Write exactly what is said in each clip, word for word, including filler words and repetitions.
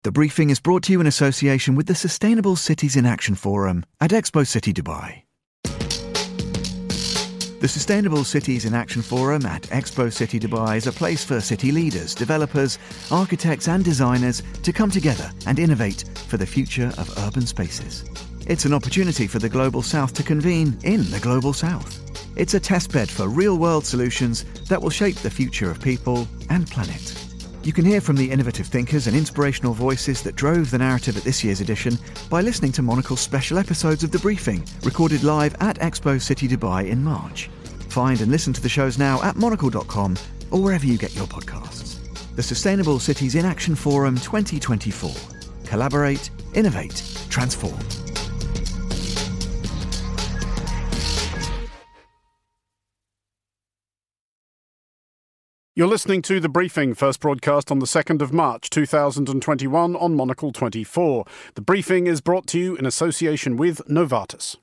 The briefing is brought to you in association with the Sustainable Cities in Action Forum at Expo City Dubai. The Sustainable Cities in Action Forum at Expo City Dubai is a place for city leaders, developers, architects and designers to come together and innovate for the future of urban spaces. It's an opportunity for the Global South to convene in the Global South. It's a testbed for real-world solutions that will shape the future of people and planet. You can hear from the innovative thinkers and inspirational voices that drove the narrative at this year's edition by listening to Monocle's special episodes of The Briefing, recorded live at Expo City Dubai in March. Find and listen to the shows now at monocle dot com or wherever you get your podcasts. The Sustainable Cities in Action Forum twenty twenty-four. Collaborate, innovate, transform. You're listening to The Briefing, first broadcast on the second of March two thousand twenty-one on Monocle twenty-four. The Briefing is brought to you in association with Novartis.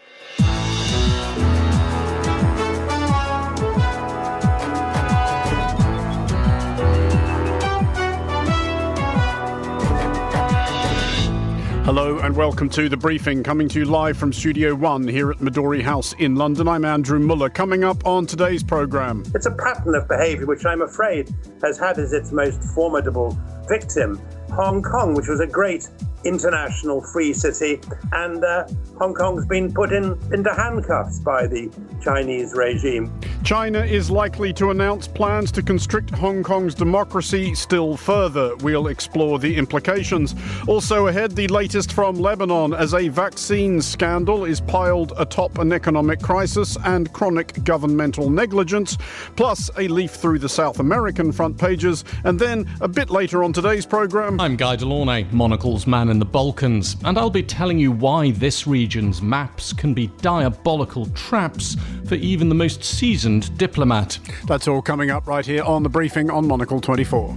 Hello and welcome to The Briefing, coming to you live from Studio One here at Midori House in London. I'm Andrew Muller. Coming up on today's programme. It's a pattern of behaviour which I'm afraid has had as its most formidable victim Hong Kong, which was a great international free city, and uh, Hong Kong's been put in into handcuffs by the Chinese regime. China is likely to announce plans to constrict Hong Kong's democracy still further. We'll explore the implications. Also ahead, the latest from Lebanon as a vaccine scandal is piled atop an economic crisis and chronic governmental negligence, plus a leaf through the South American front pages, and then a bit later on today's programme. I'm Guy Delaunay, Monocle's man in the Balkans, and I'll be telling you why this region's maps can be diabolical traps for even the most seasoned diplomat. That's all coming up right here on The Briefing on Monocle twenty-four.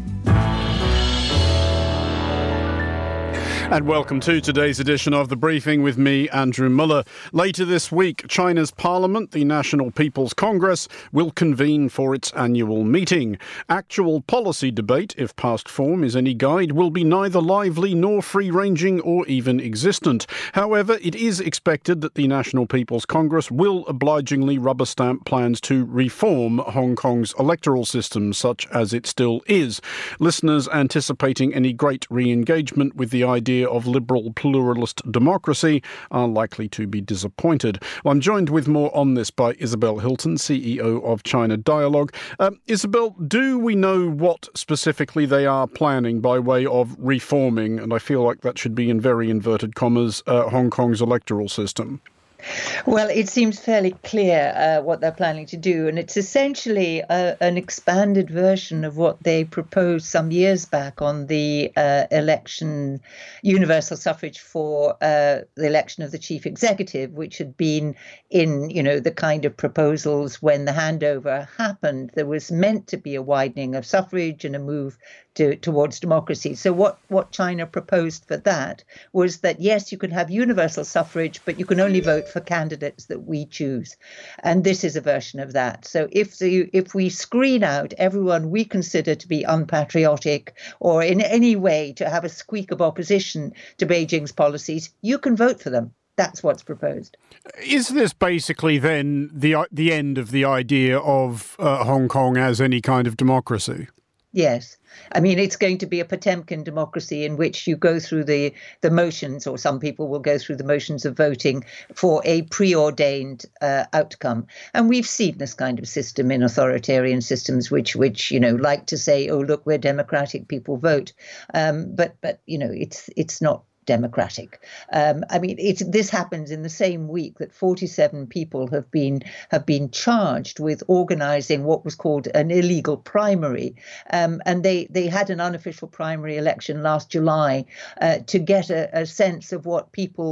And welcome to today's edition of The Briefing with me, Andrew Muller. Later this week, China's Parliament, the National People's Congress, will convene for its annual meeting. Actual policy debate, if past form is any guide, will be neither lively nor free-ranging or even existent. However, it is expected that the National People's Congress will obligingly rubber stamp plans to reform Hong Kong's electoral system, such as it still is. Listeners anticipating any great re-engagement with the idea of liberal pluralist democracy are likely to be disappointed. Well, I'm joined with more on this by Isabel Hilton, C E O of China Dialogue. Um, Isabel, do we know what specifically they are planning by way of reforming, and I feel like that should be in very inverted commas, uh, Hong Kong's electoral system? Well, it seems fairly clear uh, what they're planning to do, and it's essentially uh, an expanded version of what they proposed some years back on the uh, election, universal suffrage for uh, the election of the chief executive, which had been in, you know, the kind of proposals when the handover happened. There was meant to be a widening of suffrage and a move to, towards democracy. So what, what China proposed for that was that, yes, you can have universal suffrage, but you can only vote for candidates that we choose. And this is a version of that. So if the, if we screen out everyone we consider to be unpatriotic or in any way to have a squeak of opposition to Beijing's policies, you can vote for them. That's what's proposed. Is this basically then the the end of the idea of uh, Hong Kong as any kind of democracy? Yes. I mean, it's going to be a Potemkin democracy in which you go through the, the motions, or some people will go through the motions of voting for a preordained uh, outcome. And we've seen this kind of system in authoritarian systems, which, which you know, like to say, oh, look, we're democratic, people vote. Um, but, but you know, it's it's not democratic. Um, I mean, it's, this happens in the same week that forty-seven people have been have been charged with organising what was called an illegal primary, um, and they they had an unofficial primary election last July uh, to get a, a sense of what people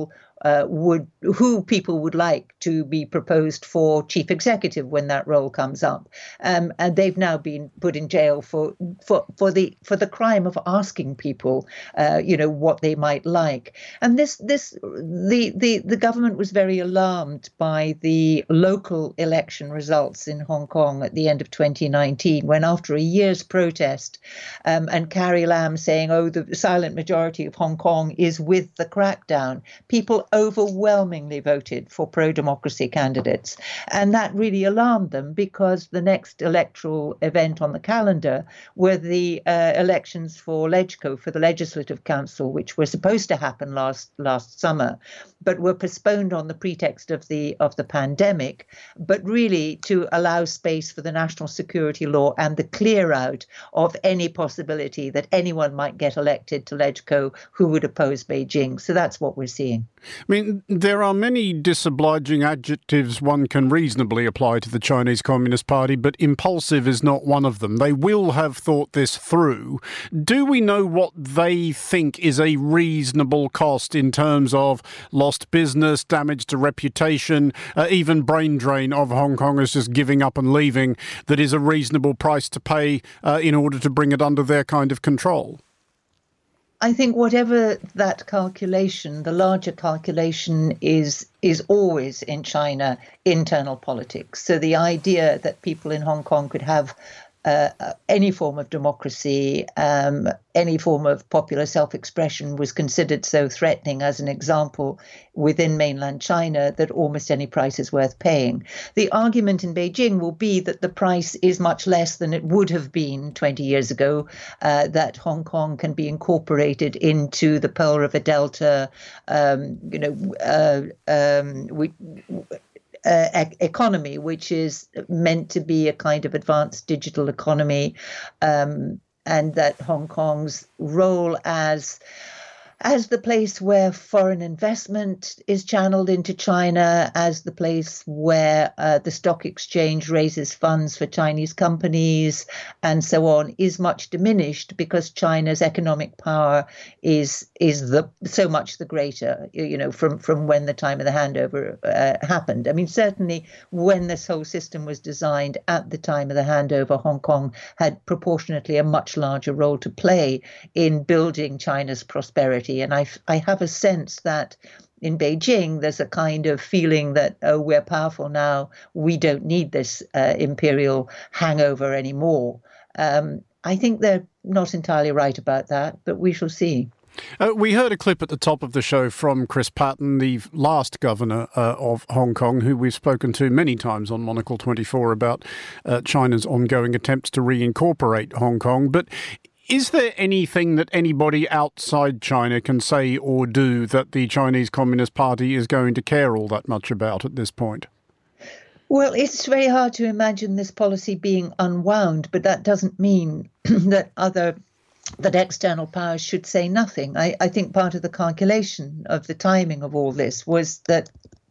uh, would who people would like to be proposed for chief executive when that role comes up, um, and they've now been put in jail for for for the for the crime of asking people, uh, you know, what they might like. And this this the the the government was very alarmed by the local election results in Hong Kong at the end of twenty nineteen, when after a year's protest, um, and Carrie Lam saying, "Oh, the silent majority of Hong Kong is with the crackdown," people overwhelmingly voted for pro-democracy candidates. And that really alarmed them, because the next electoral event on the calendar were the uh, elections for LegCo, for the Legislative Council, which were supposed to happen last last summer, but were postponed on the pretext of the of the pandemic, but really to allow space for the national security law and the clear out of any possibility that anyone might get elected to LegCo who would oppose Beijing. So that's what we're seeing. I mean, there are many disobliging adjectives one can reasonably apply to the Chinese Communist Party, but impulsive is not one of them. They will have thought this through. Do we know what they think is a reasonable cost in terms of lost business, damage to reputation, uh, even brain drain of Hong Kongers just giving up and leaving, that is a reasonable price to pay uh, in order to bring it under their kind of control? I think whatever that calculation, the larger calculation is is always in China internal politics. So the idea that people in Hong Kong could have uh, any form of democracy, um, any form of popular self-expression was considered so threatening, as an example, within mainland China, that almost any price is worth paying. The argument in Beijing will be that the price is much less than it would have been twenty years ago, uh, that Hong Kong can be incorporated into the Pearl River Delta, um, you know, uh, um, we, Uh, e- economy, which is meant to be a kind of advanced digital economy, um, and that Hong Kong's role as as the place where foreign investment is channeled into China, as the place where uh, the stock exchange raises funds for Chinese companies and so on, is much diminished, because China's economic power is is the so much the greater, you know, from, from when the time of the handover uh, happened. I mean, certainly when this whole system was designed at the time of the handover, Hong Kong had proportionately a much larger role to play in building China's prosperity. And I, I have a sense that in Beijing, there's a kind of feeling that, oh, we're powerful now, we don't need this uh, imperial hangover anymore. Um, I think they're not entirely right about that, but we shall see. Uh, we heard a clip at the top of the show from Chris Patten, the last governor uh, of Hong Kong, who we've spoken to many times on Monocle twenty-four about uh, China's ongoing attempts to reincorporate Hong Kong. But is there anything that anybody outside China can say or do that the Chinese Communist Party is going to care all that much about at this point? Well, it's very hard to imagine this policy being unwound, but that doesn't mean that other that external powers should say nothing. I, I think part of the calculation of the timing of all this was that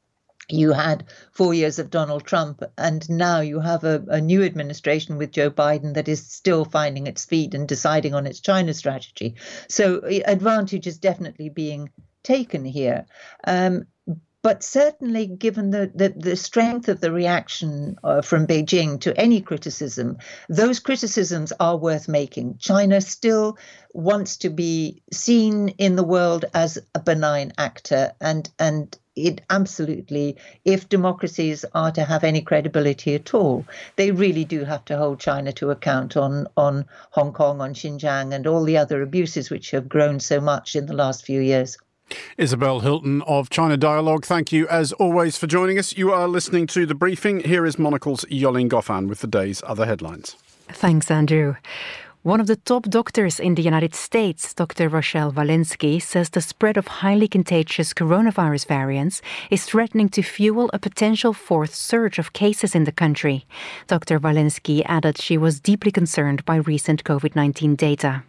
you had four years of Donald Trump, and now you have a, a new administration with Joe Biden that is still finding its feet and deciding on its China strategy. So advantage is definitely being taken here. Um, But certainly, given the, the, the strength of the reaction uh, from Beijing to any criticism, those criticisms are worth making. China still wants to be seen in the world as a benign actor. And, and it absolutely, if democracies are to have any credibility at all, they really do have to hold China to account on, on Hong Kong, on Xinjiang, and all the other abuses which have grown so much in the last few years. Isabel Hilton of China Dialogue, thank you as always for joining us. You are listening to The Briefing. Here is Monocle's Yolene Goffin with the day's other headlines. Thanks, Andrew. One of the top doctors in the United States, Doctor Rochelle Walensky, says the spread of highly contagious coronavirus variants is threatening to fuel a potential fourth surge of cases in the country. Doctor Walensky added she was deeply concerned by recent COVID nineteen data.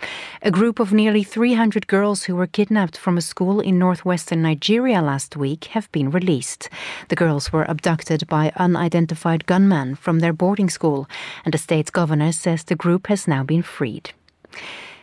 A group of nearly three hundred girls who were kidnapped from a school in northwestern Nigeria last week have been released. The girls were abducted by unidentified gunmen from their boarding school, and the state's governor says the group has now been freed.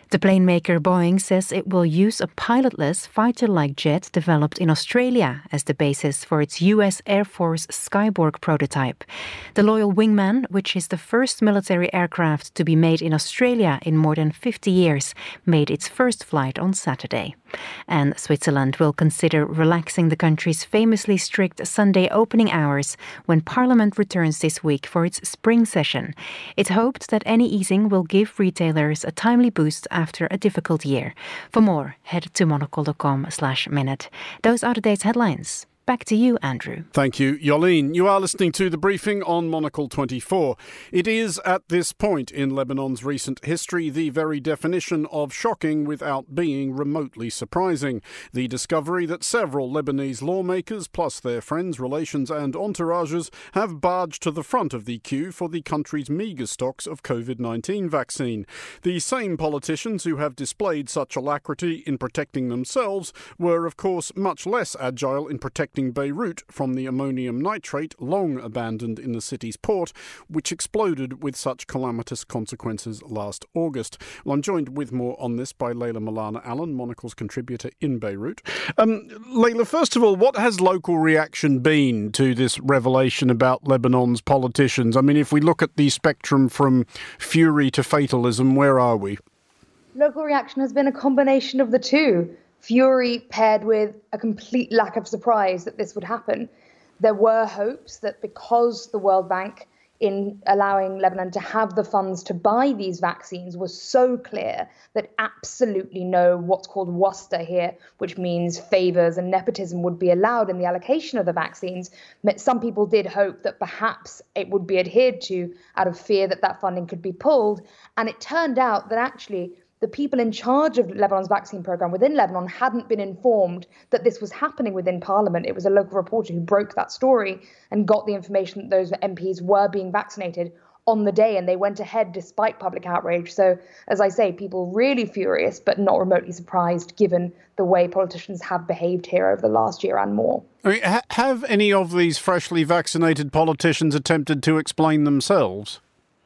The plane maker Boeing says it will use a pilotless fighter-like jet developed in Australia as the basis for its U S Air Force Skyborg prototype. The Loyal Wingman, which is the first military aircraft to be made in Australia in more than fifty years, made its first flight on Saturday. And Switzerland will consider relaxing the country's famously strict Sunday opening hours when Parliament returns this week for its spring session. It's hoped that any easing will give retailers a timely boost after a difficult year. For more, head to monocle.com slash minute. Those are the day's headlines. Back to you, Andrew. Thank you, Yolene. You are listening to The Briefing on Monocle twenty-four. It is, at this point in Lebanon's recent history, the very definition of shocking without being remotely surprising. The discovery that several Lebanese lawmakers, plus their friends, relations and entourages, have barged to the front of the queue for the country's meagre stocks of COVID nineteen vaccine. The same politicians who have displayed such alacrity in protecting themselves were, of course, much less agile in protecting Beirut from the ammonium nitrate long abandoned in the city's port, which exploded with such calamitous consequences last August. Well, I'm joined with more on this by Layla Milana Allen, Monocle's contributor in Beirut. Um, Layla, first of all, what has local reaction been to this revelation about Lebanon's politicians? I mean, if we look at the spectrum from fury to fatalism, where are we? Local reaction has been a combination of the two. Fury paired with a complete lack of surprise that this would happen. There were hopes that because the World Bank, in allowing Lebanon to have the funds to buy these vaccines, was so clear that absolutely no what's called wasta here, which means favours and nepotism, would be allowed in the allocation of the vaccines. Some people did hope that perhaps it would be adhered to out of fear that that funding could be pulled. And it turned out that actually the people in charge of Lebanon's vaccine program within Lebanon hadn't been informed that this was happening within Parliament. It was a local reporter who broke that story and got the information that those M Ps were being vaccinated on the day, and they went ahead despite public outrage. So, as I say, people really furious, but not remotely surprised given the way politicians have behaved here over the last year and more. I mean, ha- have any of these freshly vaccinated politicians attempted to explain themselves?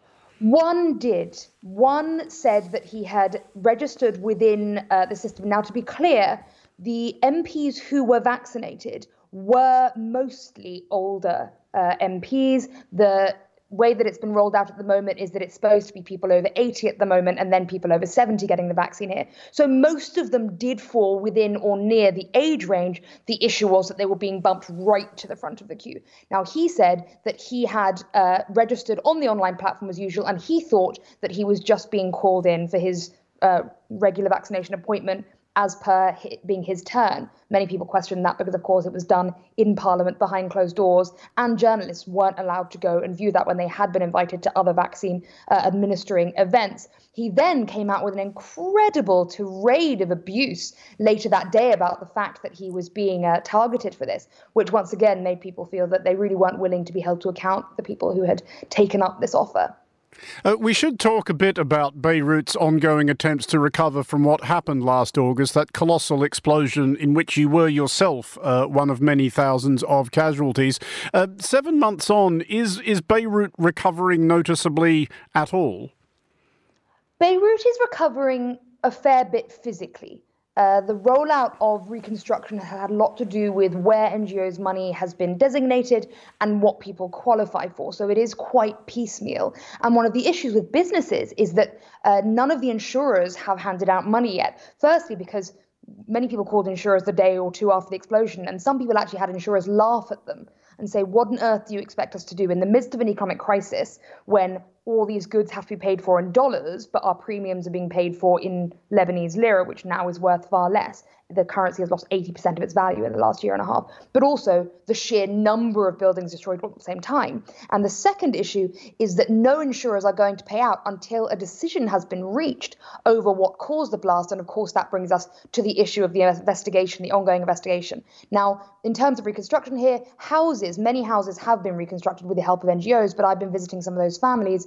One did. One said that he had registered within uh, the system. Now, to be clear, the M Ps who were vaccinated were mostly older uh, M Ps. The way that it's been rolled out at the moment is that it's supposed to be people over eighty at the moment and then people over seventy getting the vaccine here. So most of them did fall within or near the age range. The issue was that they were being bumped right to the front of the queue. Now, he said that he had uh, registered on the online platform as usual, and he thought that he was just being called in for his uh, regular vaccination appointment as per being his turn. Many people questioned that because, of course, it was done in Parliament behind closed doors, and journalists weren't allowed to go and view that when they had been invited to other vaccine uh, administering events. He then came out with an incredible tirade of abuse later that day about the fact that he was being uh, targeted for this, which once again made people feel that they really weren't willing to be held to account, the people who had taken up this offer. Uh, we should talk a bit about Beirut's ongoing attempts to recover from what happened last August, that colossal explosion in which you were yourself uh, one of many thousands of casualties. Uh, seven months on, is, is Beirut recovering noticeably at all? Beirut is recovering a fair bit physically. Uh, the rollout of reconstruction has had a lot to do with where N G Os' money has been designated and what people qualify for. So it is quite piecemeal. And one of the issues with businesses is that uh, none of the insurers have handed out money yet. Firstly, because many people called insurers the day or two after the explosion, and some people actually had insurers laugh at them and say, what on earth do you expect us to do in the midst of an economic crisis when all these goods have to be paid for in dollars, but our premiums are being paid for in Lebanese lira, which now is worth far less. The currency has lost eighty percent of its value in the last year and a half, but also the sheer number of buildings destroyed all at the same time. And the second issue is that no insurers are going to pay out until a decision has been reached over what caused the blast. And of course, that brings us to the issue of the investigation, the ongoing investigation. Now, in terms of reconstruction here, houses, many houses have been reconstructed with the help of N G Os, but I've been visiting some of those families,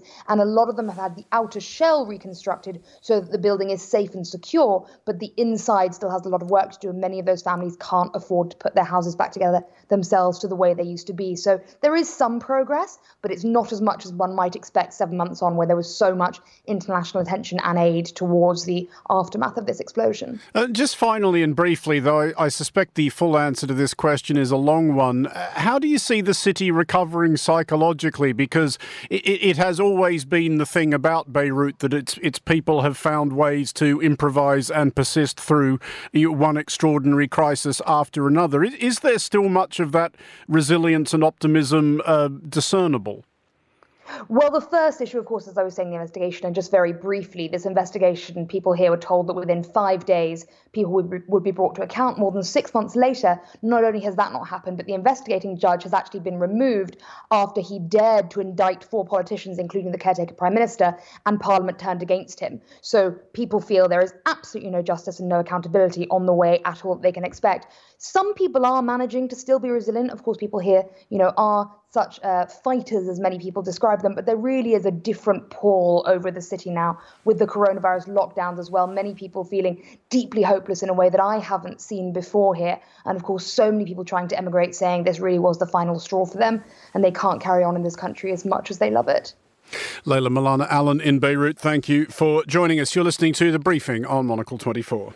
and a lot of them have had the outer shell reconstructed so that the building is safe and secure, but the inside still has a lot of work to do, and many of those families can't afford to put their houses back together themselves to the way they used to be. So there is some progress, but it's not as much as one might expect seven months on, where there was so much international attention and aid towards the aftermath of this explosion. Uh, just finally and briefly, though, I, I suspect the full answer to this question is a long one. Uh, how do you see the city recovering psychologically? Because it, it has always been the thing about Beirut that its its people have found ways to improvise and persist through one extraordinary crisis after another. Is, is there still much of that resilience and optimism uh, discernible? Well, the first issue, of course, as I was saying, the investigation, and just very briefly, this investigation, people here were told that within five days, people would be, would be brought to account. More than six months later, not only has that not happened, but the investigating judge has actually been removed after he dared to indict four politicians, including the caretaker prime minister, and Parliament turned against him. So people feel there is absolutely no justice and no accountability on the way at all that they can expect. Some people are managing to still be resilient. Of course, people here, you know, are such uh, fighters, as many people describe them, but there really is a different pall over the city now with the coronavirus lockdowns as well. Many people feeling deeply hopeless in a way that I haven't seen before here. And of course, so many people trying to emigrate, saying this really was the final straw for them and they can't carry on in this country as much as they love it. Leila Milana Allen in Beirut, thank you for joining us. You're listening to The Briefing on Monocle twenty-four.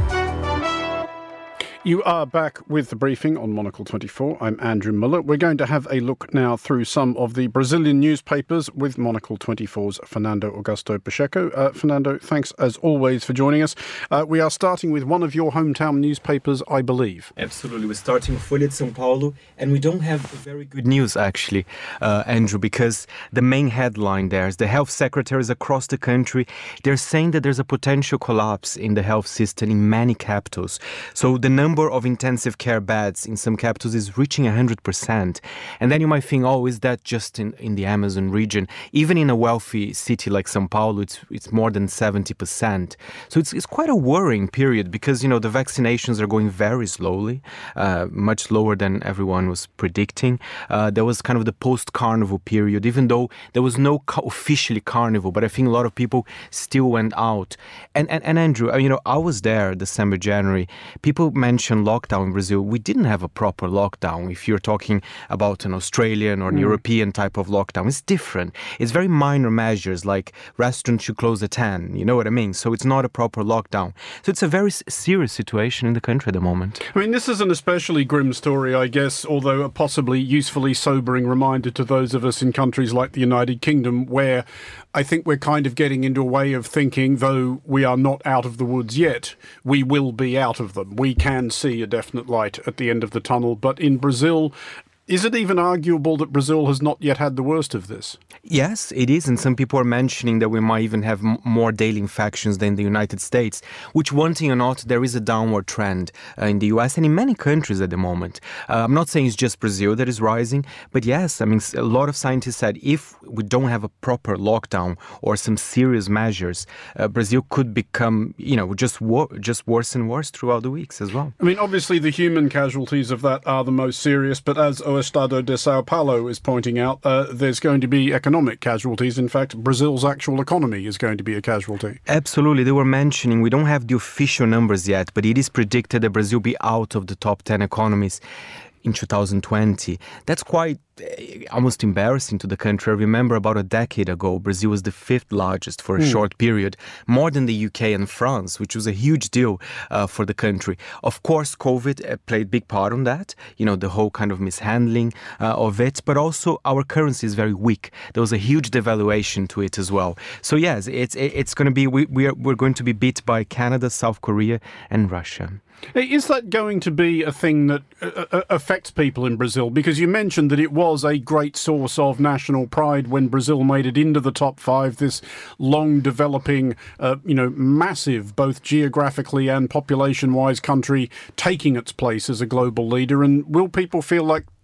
You are back with The Briefing on Monocle twenty-four. I'm Andrew Muller. We're going to have a look now through some of the Brazilian newspapers with Monocle twenty-four's Fernando Augusto Pacheco. Uh, Fernando, thanks as always for joining us. Uh, we are starting with one of your hometown newspapers, I believe. Absolutely. We're starting with Folha de São Paulo, and we don't have very good news, actually, uh, Andrew, because the main headline there is the health secretaries across the country. They're saying that there's a potential collapse in the health system in many capitals. So the number of intensive care beds in some capitals is reaching one hundred percent. And then you might think, oh, is that just in, in the Amazon region? Even in a wealthy city like São Paulo, it's it's more than seventy percent. So it's it's quite a worrying period because, you know, the vaccinations are going very slowly, uh, much slower than everyone was predicting. Uh, there was kind of the post-carnival period, even though there was no co- officially carnival, but I think a lot of people still went out. And, and, and Andrew, you know, I was there December, January. People mentioned lockdown in Brazil. We didn't have a proper lockdown. If you're talking about an Australian or an mm. European type of lockdown, it's different. It's very minor measures, like restaurants should close at ten. You know what I mean? So it's not a proper lockdown. So it's a very serious situation in the country at the moment. I mean, this is an especially grim story, I guess, although a possibly usefully sobering reminder to those of us in countries like the United Kingdom, where I think we're kind of getting into a way of thinking, though we are not out of the woods yet, we will be out of them. We can see a definite light at the end of the tunnel. But in Brazil, is it even arguable that Brazil has not yet had the worst of this? Yes, it is. And some people are mentioning that we might even have m- more daily infections than the United States, which, one thing or not, there is a downward trend uh, in the U S and in many countries at the moment. Uh, I'm not saying it's just Brazil that is rising, but yes, I mean, a lot of scientists said if we don't have a proper lockdown or some serious measures, uh, Brazil could become, you know, just, wor- just worse and worse throughout the weeks as well. I mean, obviously the human casualties of that are the most serious, but as O Estado de Sao Paulo is pointing out, uh, there's going to be economic casualties. In fact, Brazil's actual economy is going to be a casualty. Absolutely. They were mentioning, we don't have the official numbers yet, but it is predicted that Brazil will be out of the top ten economies in two thousand twenty. That's quite uh, almost embarrassing to the country. I remember about a decade ago, Brazil was the fifth largest for a mm. short period, more than the U K and France, which was a huge deal uh, for the country. Of course, COVID uh, played a big part on that, you know, the whole kind of mishandling uh, of it, but also our currency is very weak. There was a huge devaluation to it as well. So yes, it's it's going to be, we, we are, we're going to be beat by Canada, South Korea and Russia. Is that going to be a thing that uh, affects people in Brazil? Because you mentioned that it was a great source of national pride when Brazil made it into the top five, this long developing, uh, you know, massive, both geographically and population-wise country taking its place as a global leader. And will people feel like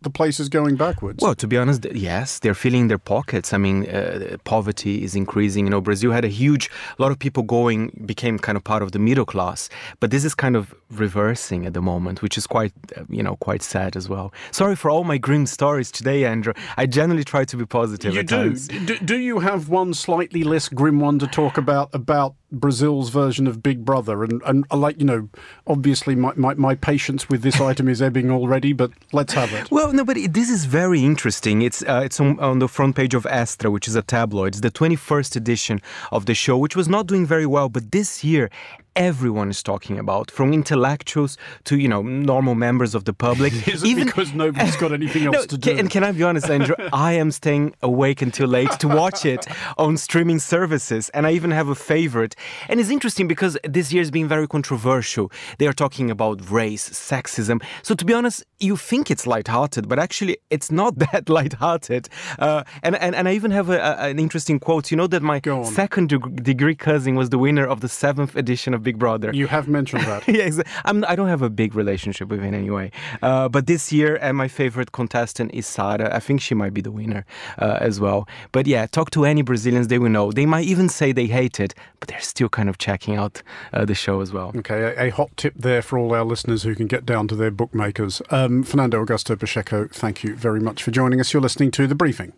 the place is going backwards? Well, to be honest, yes, they're filling their pockets. I mean, uh, poverty is increasing. You know, Brazil had a huge, a lot of people going, became kind of part of the middle class. But this is kind of reversing at the moment, which is quite, uh, you know, quite sad as well. Sorry for all my grim stories today, Andrew. I generally try to be positive you at do. times. do. Do you have one slightly less grim one to talk about, about Brazil's version of Big Brother? And, and like, you know, obviously my, my, my patience with this item is ebbing already, but let's have it. Well, no, but it, this is very interesting. It's uh, it's on, on the front page of Astra, which is a tabloid. It's the twenty-first edition of the show, which was not doing very well. But this year, everyone is talking about, from intellectuals to, you know, normal members of the public. Is it Even, because nobody's got anything else no, to do? Can, and can I be honest, Andrew? I am staying awake until late to watch it on streaming services. And I even have a favorite. And it's interesting because this year has been very controversial. They are talking about race, sexism. So to be honest, you think it's lighthearted, but actually it's not that lighthearted. Uh, and, and, and I even have a, a, an interesting quote. You know that my second deg- degree cousin was the winner of the seventh edition of Big Brother. You have mentioned that. Yeah, exactly. I'm, I don't have a big relationship with him anyway. Uh, but this year, and my favorite contestant is Sara. I think she might be the winner uh, as well. But yeah, talk to any Brazilians, they will know. They might even say they hate it, but they're still kind of checking out uh, the show as well. Okay, a, a hot tip there for all our listeners who can get down to their bookmakers. Um, Fernando Augusto Pacheco, thank you very much for joining us. You're listening to The Briefing.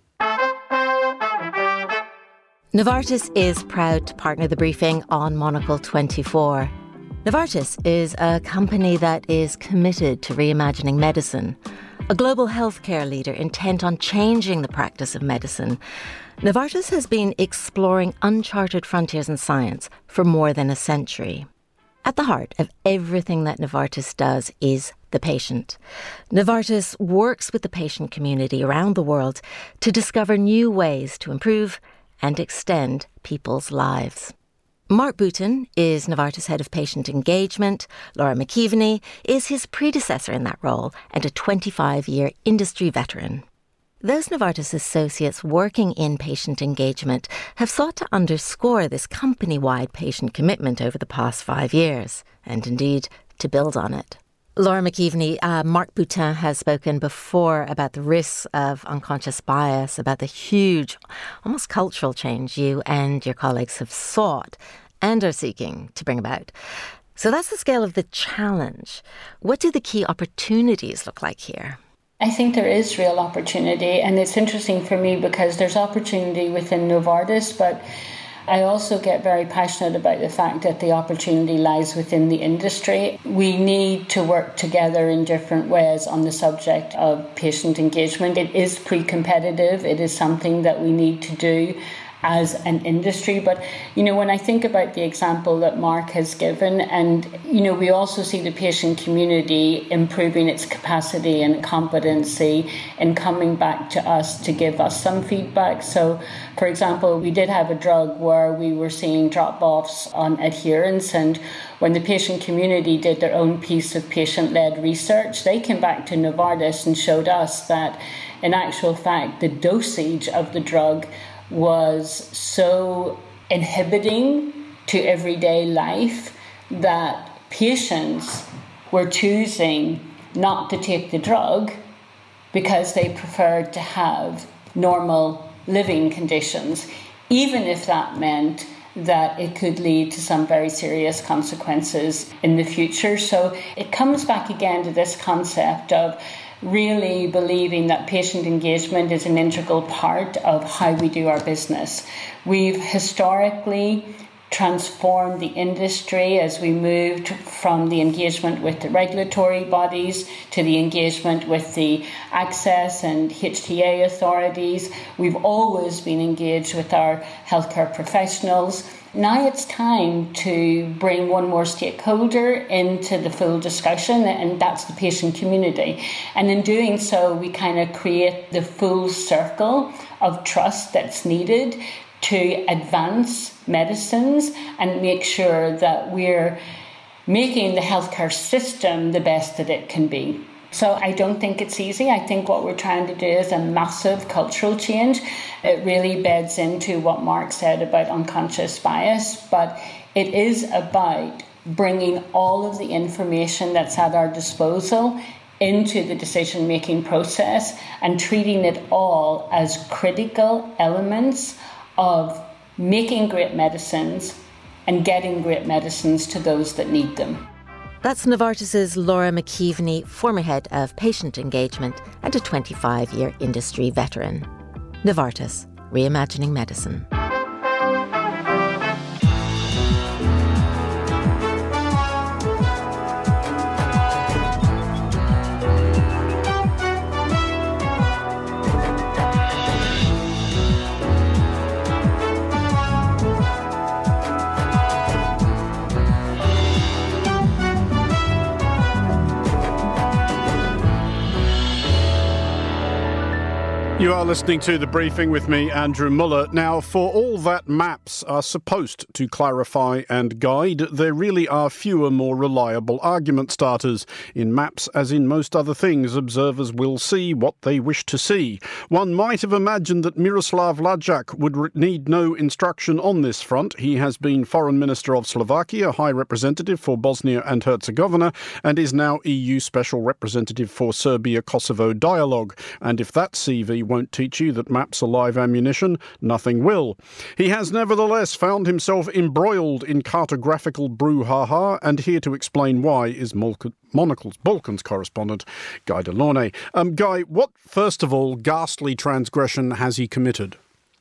Novartis is proud to partner The Briefing on Monocle twenty-four. Novartis is a company that is committed to reimagining medicine, a global healthcare leader intent on changing the practice of medicine. Novartis has been exploring uncharted frontiers in science for more than a century. At the heart of everything that Novartis does is the patient. Novartis works with the patient community around the world to discover new ways to improve and extend people's lives. Mark Boutin is Novartis' head of patient engagement. Laura McKeveney is his predecessor in that role and a twenty-five-year industry veteran. Those Novartis associates working in patient engagement have sought to underscore this company-wide patient commitment over the past five years, and indeed to build on it. Laura McKeveney, uh, Mark Boutin has spoken before about the risks of unconscious bias, about the huge, almost cultural change you and your colleagues have sought and are seeking to bring about. So that's the scale of the challenge. What do the key opportunities look like here? I think there is real opportunity, and it's interesting for me because there's opportunity within Novartis, but I also get very passionate about the fact that the opportunity lies within the industry. We need to work together in different ways on the subject of patient engagement. It is pre-competitive. It is something that we need to do as an industry. But, you know, when I think about the example that Mark has given, and, you know, we also see the patient community improving its capacity and competency in coming back to us to give us some feedback. So, for example, we did have a drug where we were seeing drop-offs on adherence, and when the patient community did their own piece of patient-led research, they came back to Novartis and showed us that, in actual fact, the dosage of the drug was so inhibiting to everyday life that patients were choosing not to take the drug because they preferred to have normal living conditions, even if that meant that it could lead to some very serious consequences in the future. So it comes back again to this concept of really believing that patient engagement is an integral part of how we do our business. We've historically transformed the industry as we moved from the engagement with the regulatory bodies to the engagement with the access and H T A authorities. We've always been engaged with our healthcare professionals. Now it's time to bring one more stakeholder into the full discussion, and that's the patient community. And in doing so, we kind of create the full circle of trust that's needed to advance medicines and make sure that we're making the healthcare system the best that it can be. So I don't think it's easy. I think what we're trying to do is a massive cultural change. It really beds into what Mark said about unconscious bias, but it is about bringing all of the information that's at our disposal into the decision-making process and treating it all as critical elements of making great medicines and getting great medicines to those that need them. That's Novartis's Laura McKeveney, former head of patient engagement and a twenty-five-year industry veteran. Novartis, reimagining medicine. You are listening to The Briefing with me, Andrew Muller. Now, for all that maps are supposed to clarify and guide, there really are fewer more reliable argument starters. In maps, as in most other things, observers will see what they wish to see. One might have imagined that Miroslav Lajčák would re- need no instruction on this front. He has been Foreign Minister of Slovakia, High Representative for Bosnia and Herzegovina, and is now E U Special Representative for Serbia-Kosovo dialogue. And if that C V won't teach you that maps are live ammunition, nothing will. He has nevertheless found himself embroiled in cartographical brouhaha, and here to explain why is Monocle's Balkans correspondent Guy Delaunay. Um, Guy, what, first of all, ghastly transgression has he committed?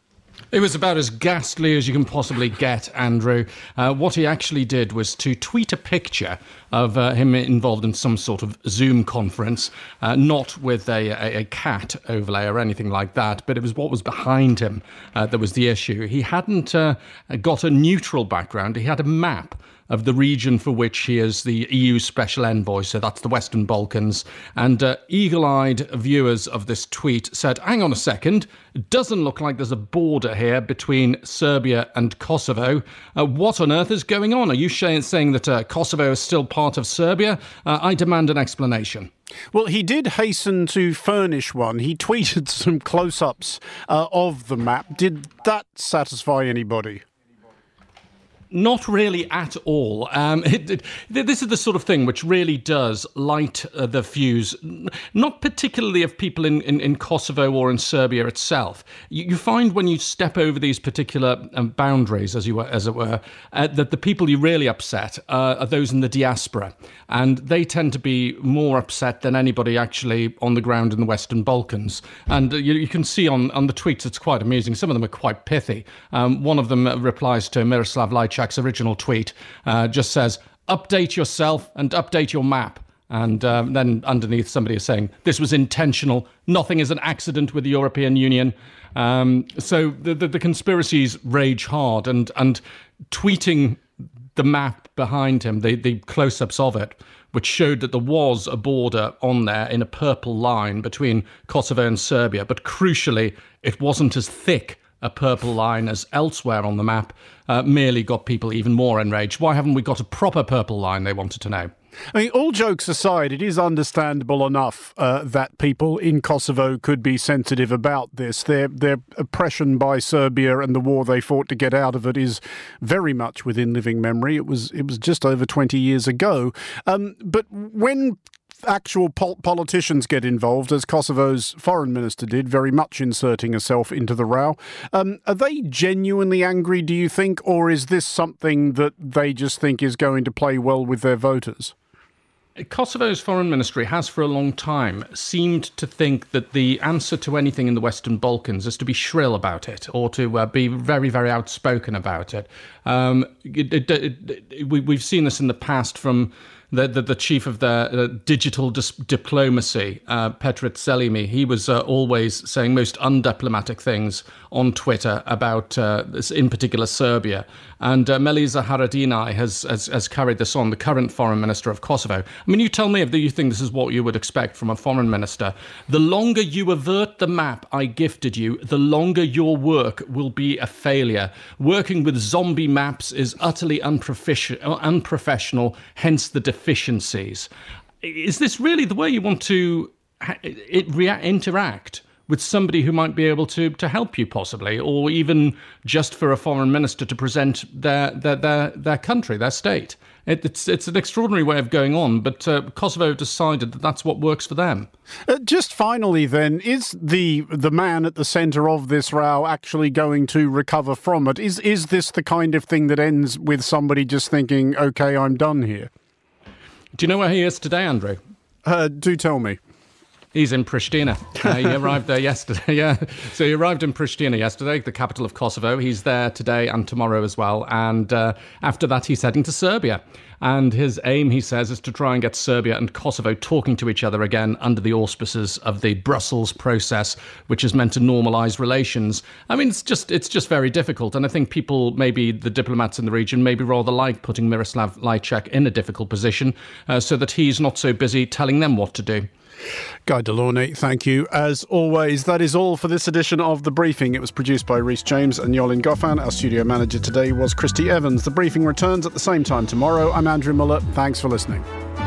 It was about as ghastly as you can possibly get, Andrew. Uh, what he actually did was to tweet a picture of uh, him involved in some sort of Zoom conference, uh, not with a, a, a cat overlay or anything like that, but it was what was behind him uh, that was the issue. He hadn't uh, got a neutral background. He had a map of the region for which he is the E U Special Envoy, so that's the Western Balkans. And uh, eagle-eyed viewers of this tweet said, hang on a second, it doesn't look like there's a border here between Serbia and Kosovo. Uh, what on earth is going on? Are you sh- saying that uh, Kosovo is still part of Serbia? Uh, I demand an explanation. Well, he did hasten to furnish one. He tweeted some close-ups uh, of the map. Did that satisfy anybody? Not really at all. Um, it, it, this is the sort of thing which really does light uh, the fuse, not particularly of people in, in, in Kosovo or in Serbia itself. You, you find when you step over these particular um, boundaries, as you were, as it were, uh, that the people you really upset uh, are those in the diaspora. And they tend to be more upset than anybody actually on the ground in the Western Balkans. And uh, you, you can see on, on the tweets, it's quite amusing. Some of them are quite pithy. Um, one of them replies to Miroslav Lajčák's original tweet, uh, just says, update yourself and update your map. And um, then underneath somebody is saying, this was intentional. Nothing is an accident with the European Union. Um, so the, the, the conspiracies rage hard, and, and tweeting the map behind him, the, the close-ups of it, which showed that there was a border on there in a purple line between Kosovo and Serbia. But crucially, it wasn't as thick a purple line as elsewhere on the map, uh, merely got people even more enraged. Why haven't we got a proper purple line, they wanted to know. I mean, all jokes aside, it is understandable enough uh, that people in Kosovo could be sensitive about this. Their their oppression by Serbia and the war they fought to get out of it is very much within living memory. It was it was just over twenty years ago. Um, but when actual pol- politicians get involved, as Kosovo's foreign minister did, very much inserting herself into the row, um, are they genuinely angry, do you think, or is this something that they just think is going to play well with their voters? Kosovo's foreign ministry has for a long time seemed to think that the answer to anything in the Western Balkans is to be shrill about it, or to uh, be very, very outspoken about it. Um, it, it, it, it we, we've seen this in the past from The, the, the chief of the uh, digital dis- diplomacy, uh, Petrit Selimi. He was uh, always saying most undiplomatic things on Twitter about, uh, this, in particular, Serbia. And uh, Melisa Haradinaj has, has has carried this on, the current foreign minister of Kosovo. I mean, you tell me if you think this is what you would expect from a foreign minister. The longer you avert the map I gifted you, the longer your work will be a failure. Working with zombie maps is utterly unprofish- unprofessional, hence the deficiencies. Is this really the way you want to ha- it rea- interact with somebody who might be able to to help you, possibly, or even just for a foreign minister to present their their their, their country, their state? It, it's it's an extraordinary way of going on, but uh, Kosovo have decided that that's what works for them. Uh, just finally, then, is the the man at the centre of this row actually going to recover from it? Is is this the kind of thing that ends with somebody just thinking, "Okay, I'm done here"? Do you know where he is today, Andrew? Uh, do tell me. He's in Pristina. Uh, he arrived there yesterday. Yeah, so he arrived in Pristina yesterday, the capital of Kosovo. He's there today and tomorrow as well. And uh, after that, he's heading to Serbia. And his aim, he says, is to try and get Serbia and Kosovo talking to each other again under the auspices of the Brussels process, which is meant to normalise relations. I mean, it's just it's just very difficult. And I think people, maybe the diplomats in the region, maybe rather like putting Miroslav Lajcak in a difficult position uh, so that he's not so busy telling them what to do. Guy Delaunay, thank you. As always, that is all for this edition of The Briefing. It was produced by Rhys James and Yolyn Goffan. Our studio manager today was Christy Evans. The Briefing returns at the same time tomorrow. I'm Andrew Muller. Thanks for listening.